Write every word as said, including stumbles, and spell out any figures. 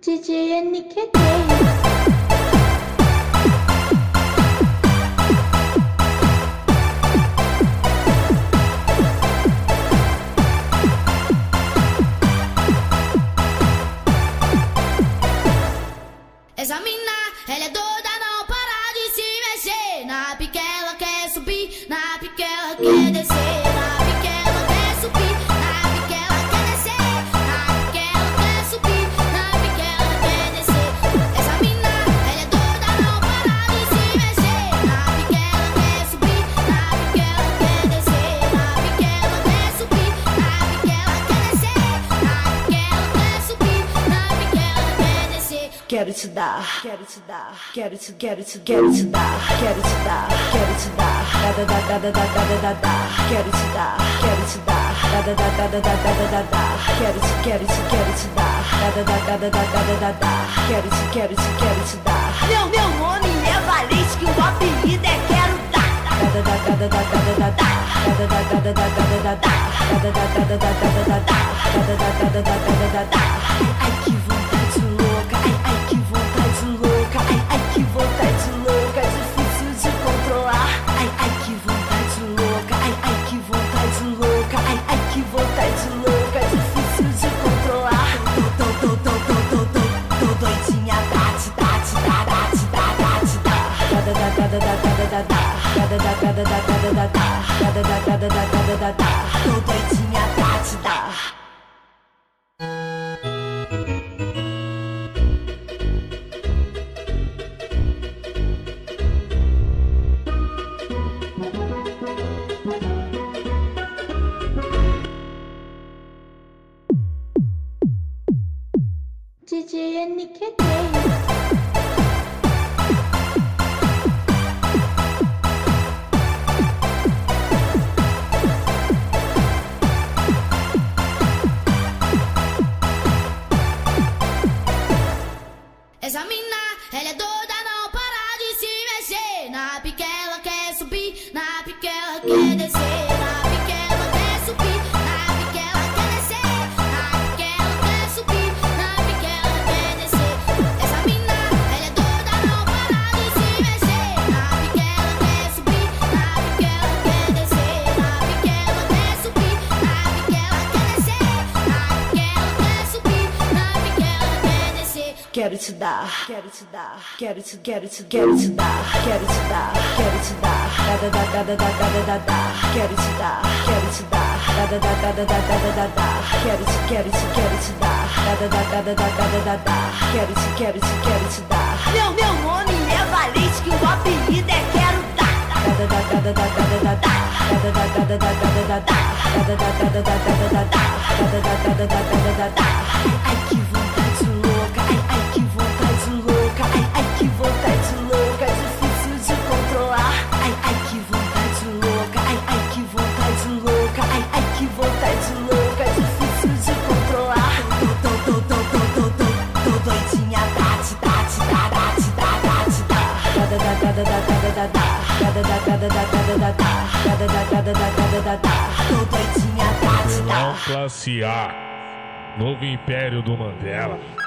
D J N Q T. Essa mina, ela é doida, não para de se mexer. Na pique ela quer subir, na pique ela quer descer. Na pique ela quer subir, na pique ela quer descer. Na pique ela quer subir, na pique ela quer descer. Essa mina, ela é doida, não para de se mexer. Na pique ela quer subir, na pique ela quer descer. Na pique ela quer subir, na pique ela quer descer. Na pique ela quer subir, na pique ela quer descer. Quero te dar, quero te dar, quero te, quero te, quero te dar, quero te dar, quero te dar, da da da da da da da da da, quero te dar, quero te dar, da da da da da da da da da, quero te, quero te, quero te dar, da da da da da da da da, quero te, quero te, quero te dar. Meu, meu nome é Valente, que o apelido é Quero Dar. Da da da da da da da da da, da da da da da da da da, da da da da da da da da da, da da da da da da da da. Ai, que vontade louca, ai, ai, que vontade louca, ai, ai, que vontade louca, difícil de controlar. Ai, ai, que vontade louca, ai, ai, que vontade louca, ai, ai, que vontade louca, difícil de controlar. Tô, tô, tô, tô, tô, tô, tô, tô doidinha, date, date, date, date, date, da da da da da da da da, da da da da da da da da, da da da da da da da, tô doidinha, date, dá. D J N Q T. Essa mina, ela é doida, não para de se mexer. Na pique ela quer subir, na pique ela quer descer. Na pique ela quer subir, na pique ela quer descer. Na pique ela quer subir, na pique ela quer descer. Essa mina, ela é doida, não para de se mexer. Na pique ela quer subir, na pique ela quer descer. Na pique ela quer subir, na pique ela quer descer. Na pique ela quer subir, na pique ela quer descer. quero te dar, quero te dar, quero te, quero te, quero te dar, quero te dar, quero te dar, da da da da da da da da da, quero te dar, quero te dar, da da da da da da da da da, quero te, quero te, quero te dar, da da da da da da da da, quero te, quero te, quero te dar. Meu, meu nome é Valente, que o apelido é Quero Dar. Da da da da da da da da da, da da da da da da da da, da da da da da da da da, da da da da da da da da. Ai, que vontade louca, ai, ai, que vontade louca, ai, ai, que vontade louca, difícil de controlar. Ai, ai, que vontade louca, ai, ai, que vontade louca, ai, ai, que vontade louca, difícil de controlar. Tô, tô, tô, tô, tô, tô, tô, tô doidinha, date, date, date, date, date, da da da da da da da da, da da da da da da da da, da da da da da da da. tô doidinha, date, Vilão classe A, novo império do Mandela.